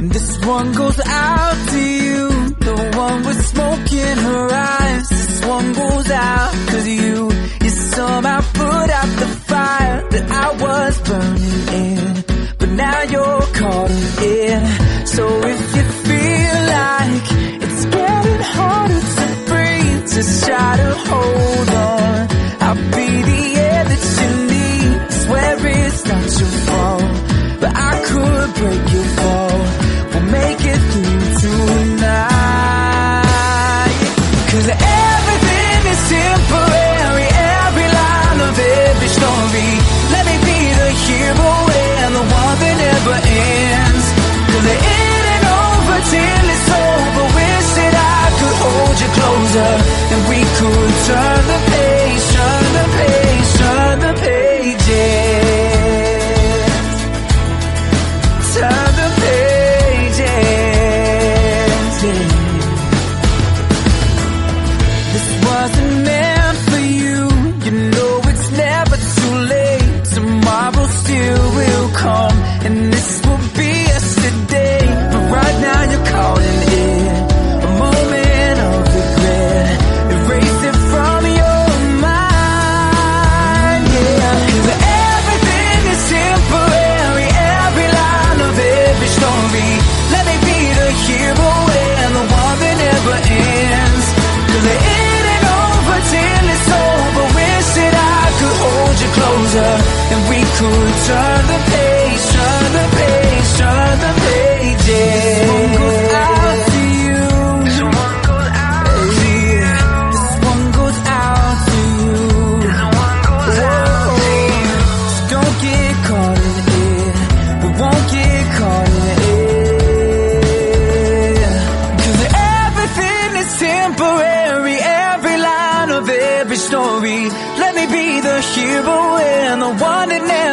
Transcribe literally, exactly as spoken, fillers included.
This one goes out to you, the one with smoke in her eyes. This one goes out 'cause you, you somehow put out the fire that I was burning in. But now you're caught in. So if you feel like it's getting harder to breathe, just try to hold on. I'll be the air that you need. Swear it's not your fault, but I could break your fall. We'll make it through tonight. 'Cause everything is temporary, every line of every story. Let me be the hero and the one that never ends. 'Cause it ain't over till it's over. Wish that I could hold you closer, and we could turn the page, turn the page, turn the pages, turn the pages. Yeah. This wasn't meant for you. You know it's never too late. Tomorrow still will come, and this will be yesterday. But right now you're calling it a moment of regret. Erase it from your mind, yeah. 'Cause everything is temporary, every line of every story. Let me be the hero and the one that never ends. 'Cause it ain't over till it's over. Wish that I could hold you closer, and we could turn the page, turn the page, turn the pages. This one goes out to you. This one goes out to you. This one goes out to you. This one goes out to you. Just don't get caught in it. We won't get caught in it. 'Cause everything is temporary, every line of every story. Let me be the hero and the one that never